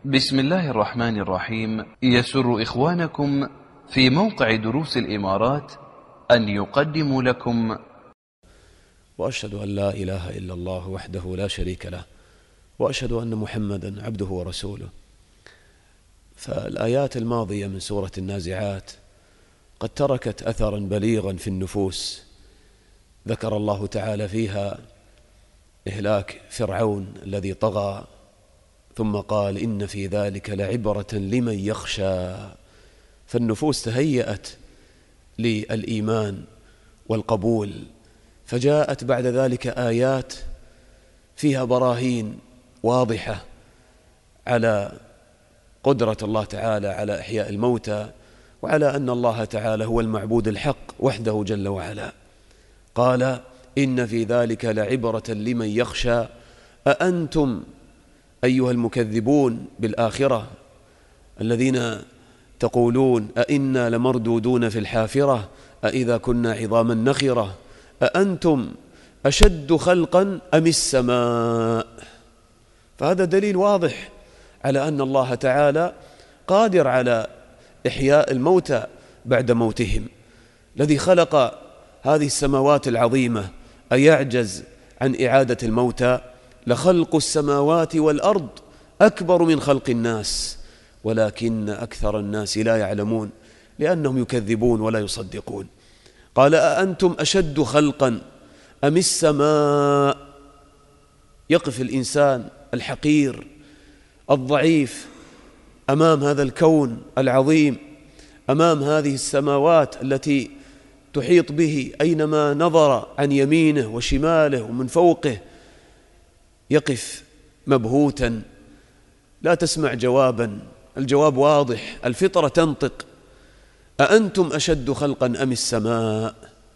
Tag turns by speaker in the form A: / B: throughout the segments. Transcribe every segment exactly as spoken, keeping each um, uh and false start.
A: بسم الله الرحمن الرحيم. يسر إخوانكم في موقع دروس الإمارات أن يقدموا لكم
B: وأشهد أن لا إله إلا الله وحده لا شريك له، وأشهد أن محمدا عبده ورسوله. فالآيات الماضية من سورة النازعات قد تركت أثرا بليغا في النفوس، ذكر الله تعالى فيها إهلاك فرعون الذي طغى، ثم قال إن في ذلك لعبرة لمن يخشى. فالنفوس تهيأت للإيمان والقبول، فجاءت بعد ذلك آيات فيها براهين واضحة على قدرة الله تعالى على إحياء الموتى، وعلى أن الله تعالى هو المعبود الحق وحده جل وعلا. قال إن في ذلك لعبرة لمن يخشى أأنتم أيها المكذبون بالآخرة الذين تقولون أئنا لمردودون في الحافرة أئذا كنا عظاما نخرة أأنتم أشد خلقا أم السماء. فهذا دليل واضح على أن الله تعالى قادر على إحياء الموتى بعد موتهم. الذي خلق هذه السماوات العظيمة أيعجز عن إعادة الموتى؟ لخلق السماوات والأرض أكبر من خلق الناس ولكن أكثر الناس لا يعلمون لأنهم يكذبون ولا يصدقون. قال أأنتم أشد خلقا أم السماء. يقف الإنسان الحقير الضعيف أمام هذا الكون العظيم، أمام هذه السماوات التي تحيط به أينما نظر عن يمينه وشماله ومن فوقه، يقف مبهوتا لا تسمع جوابا. الجواب واضح، الفطرة تنطق. أأنتم أشد خلقا أم السماء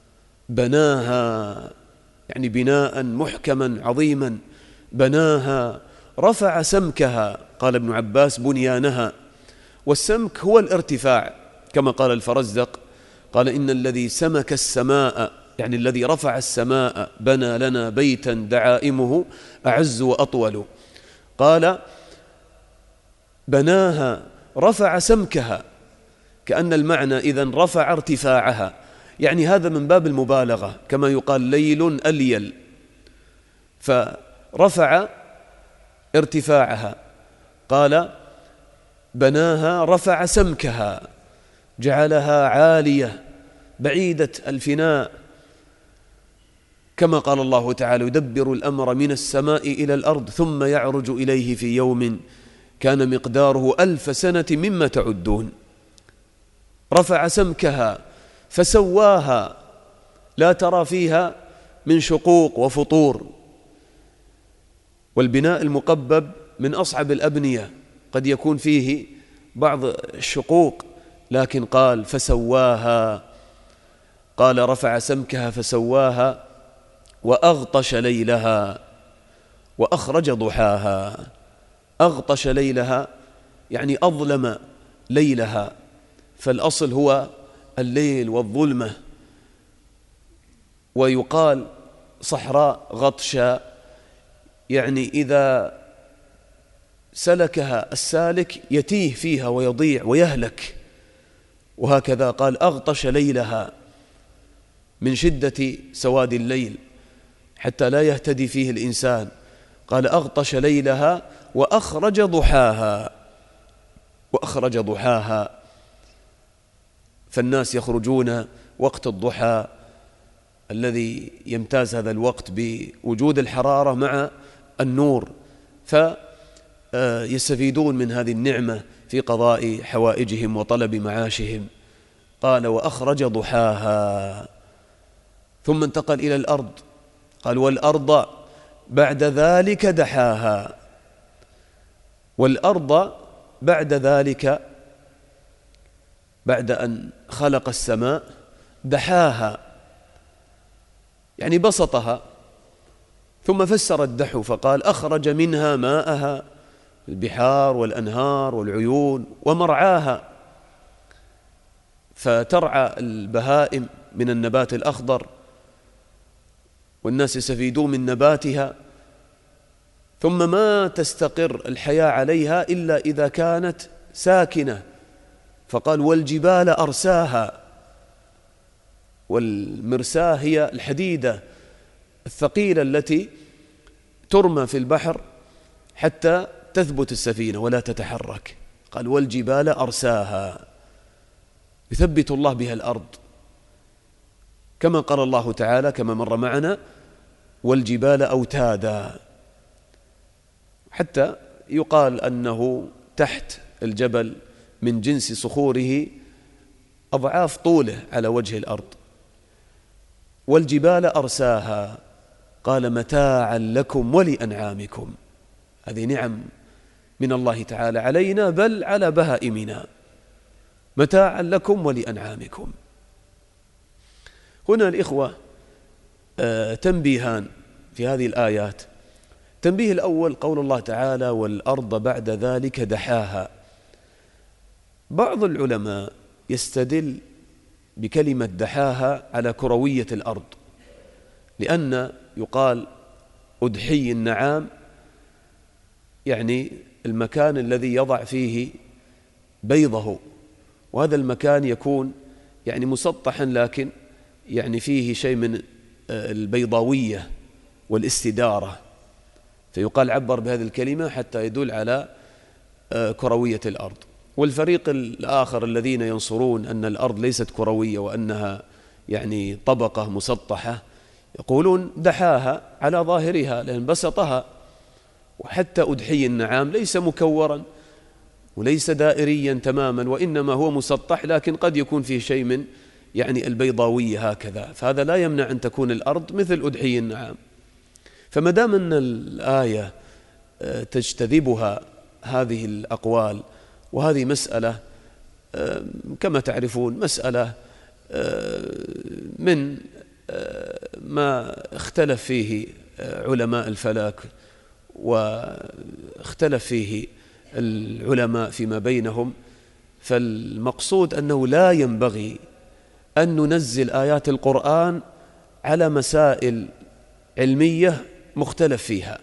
B: بناها، يعني بناء محكما عظيما بناها، رفع سمكها. قال ابن عباس بنيانها، والسمك هو الارتفاع كما قال الفرزدق، قال إن الذي سمك السماء يعني الذي رفع السماء بنى لنا بيتا دعائمه أعز وأطول. قال بناها رفع سمكها، كأن المعنى إذن رفع ارتفاعها، يعني هذا من باب المبالغة كما يقال ليل أليل، فرفع ارتفاعها. قال بناها رفع سمكها، جعلها عالية بعيدة الفناء، كما قال الله تعالى يدبر الأمر من السماء إلى الأرض ثم يعرج إليه في يوم كان مقداره ألف سنة مما تعدون. رفع سمكها فسواها، لا ترى فيها من شقوق وفطور. والبناء المقبب من أصعب الأبنية، قد يكون فيه بعض الشقوق، لكن قال فسواها. قال رفع سمكها فسواها وأغطش ليلها وأخرج ضحاها. أغطش ليلها يعني أظلم ليلها، فالأصل هو الليل والظلمة. ويقال صحراء غطشا، يعني إذا سلكها السالك يتيه فيها ويضيع ويهلك. وهكذا قال أغطش ليلها من شدة سواد الليل حتى لا يهتدي فيه الإنسان. قال أغطش ليلها وأخرج ضحاها. وأخرج ضحاها، فالناس يخرجون وقت الضحى الذي يمتاز هذا الوقت بوجود الحرارة مع النور، فيستفيدون من هذه النعمة في قضاء حوائجهم وطلب معاشهم. قال وأخرج ضحاها، ثم انتقل إلى الأرض. قال والأرض بعد ذلك دحاها. والأرض بعد ذلك، بعد أن خلق السماء دحاها يعني بسطها. ثم فسر الدحو فقال أخرج منها ماءها، البحار والأنهار والعيون ومرعاها، فترعى البهائم من النبات الأخضر والناس يستفيدون من نباتها. ثم ما تستقر الحياة عليها إلا إذا كانت ساكنة، فقال والجبال أرساها. والمرساة هي الحديدة الثقيلة التي ترمى في البحر حتى تثبت السفينة ولا تتحرك. قال والجبال أرساها، يثبت الله بها الأرض، كما قال الله تعالى كما مر معنا والجبال أوتادا، حتى يقال أنه تحت الجبل من جنس صخوره أضعاف طوله على وجه الأرض. والجبال أرساها قال متاعا لكم ولأنعامكم. هذه نعم من الله تعالى علينا بل على بهائمنا، متاعا لكم ولأنعامكم. هنا الإخوة تنبيهان في هذه الآيات. التنبيه الأول قول الله تعالى والأرض بعد ذلك دحاها. بعض العلماء يستدل بكلمة دحاها على كروية الأرض، لأن يقال أدحي النعام يعني المكان الذي يضع فيه بيضه، وهذا المكان يكون يعني مسطحا لكن يعني فيه شيء من البيضاوية والاستدارة، فيقال عبر بهذه الكلمة حتى يدل على كروية الأرض. والفريق الآخر الذين ينصرون أن الأرض ليست كروية وأنها يعني طبقة مسطحة يقولون دحاها على ظاهرها لأن بسطها، وحتى أدحي النعام ليس مكورا وليس دائريا تماما، وإنما هو مسطح لكن قد يكون فيه شيء من يعني البيضاوية هكذا، فهذا لا يمنع أن تكون الأرض مثل أدحي النعام. فما دام أن الآية تجتذبها هذه الأقوال، وهذه مسألة كما تعرفون مسألة من ما اختلف فيه علماء الفلك واختلف فيه العلماء فيما بينهم، فالمقصود أنه لا ينبغي أن ننزل آيات القرآن على مسائل علمية مختلف فيها.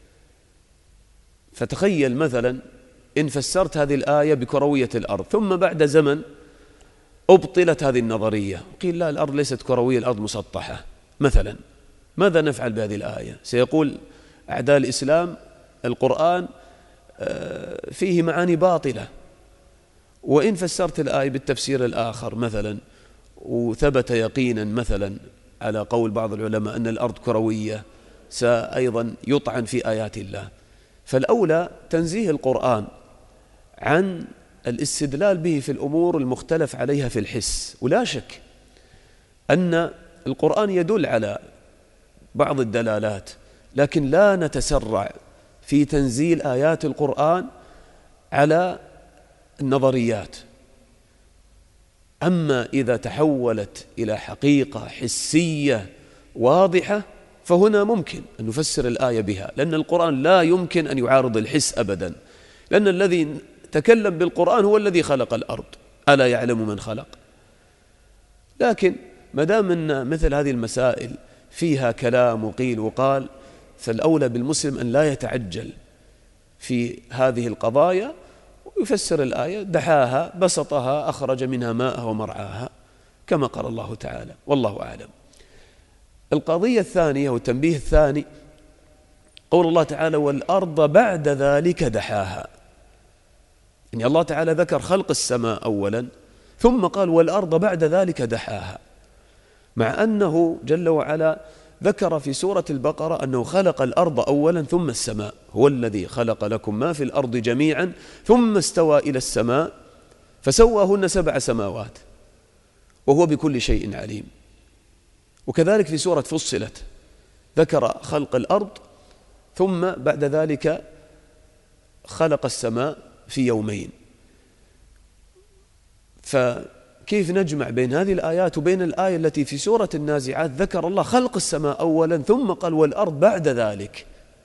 B: فتخيل مثلا إن فسرت هذه الآية بكروية الأرض ثم بعد زمن أبطلت هذه النظرية، قيل لا الأرض ليست كروية الأرض مسطحة مثلا، ماذا نفعل بهذه الآية؟ سيقول أعداء الإسلام القرآن فيه معاني باطلة. وإن فسرت الآية بالتفسير الآخر مثلا وثبت يقينا مثلا على قول بعض العلماء أن الأرض كروية، سأيضا يطعن في آيات الله. فالأولى تنزيه القرآن عن الاستدلال به في الأمور المختلف عليها في الحس. ولا شك أن القرآن يدل على بعض الدلالات، لكن لا نتسرع في تنزيل آيات القرآن على النظريات. أما إذا تحولت إلى حقيقة حسية واضحة فهنا ممكن أن نفسر الآية بها، لأن القرآن لا يمكن أن يعارض الحس أبدا، لأن الذي تكلم بالقرآن هو الذي خلق الأرض، ألا يعلم من خلق. لكن ما دام أن مثل هذه المسائل فيها كلام وقيل وقال، فالأولى بالمسلم أن لا يتعجل في هذه القضايا ويفسر الآية دحاها بسطها أخرج منها ماءها ومرعاها كما قال الله تعالى، والله أعلم. القضية الثانية والتنبيه الثاني قول الله تعالى والأرض بعد ذلك دحاها. يعني الله تعالى ذكر خلق السماء أولا ثم قال والأرض بعد ذلك دحاها، مع أنه جل وعلا ذكر في سورة البقرة أنه خلق الأرض أولا ثم السماء، هو الذي خلق لكم ما في الأرض جميعا ثم استوى إلى السماء فسواهن سبع سماوات وهو بكل شيء عليم. وكذلك في سورة فصلت ذكر خلق الأرض ثم بعد ذلك خلق السماء في يومين. فكيف نجمع بين هذه الآيات وبين الآية التي في سورة النازعات ذكر الله خلق السماء أولا ثم قال والأرض بعد ذلك؟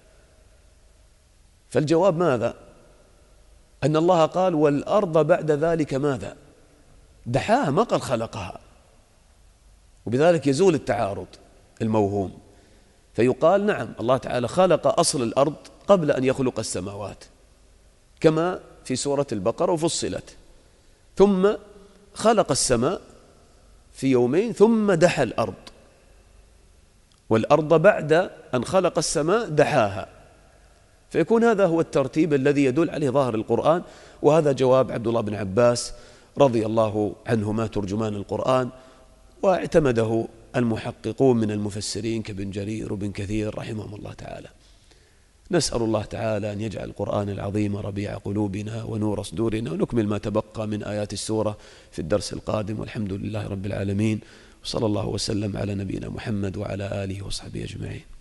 B: فالجواب ماذا؟ أن الله قال والأرض بعد ذلك ماذا؟ دحاها، ما قال خلقها، وبذلك يزول التعارض الموهوم. فيقال نعم الله تعالى خلق أصل الأرض قبل أن يخلق السماوات، كما في سورة البقرة وفصلت. ثم خلق السماء في يومين ثم دحى الأرض، والأرض بعد أن خلق السماء دحاها، فيكون هذا هو الترتيب الذي يدل عليه ظاهر القرآن. وهذا جواب عبد الله بن عباس رضي الله عنهما ترجمان القرآن، واعتمده المحققون من المفسرين كابن جرير وابن كثير رحمهم الله تعالى. نسأل الله تعالى أن يجعل القرآن العظيم ربيع قلوبنا ونور صدورنا، ونكمل ما تبقى من آيات السورة في الدرس القادم، والحمد لله رب العالمين، وصلى الله وسلم على نبينا محمد وعلى آله وصحبه أجمعين.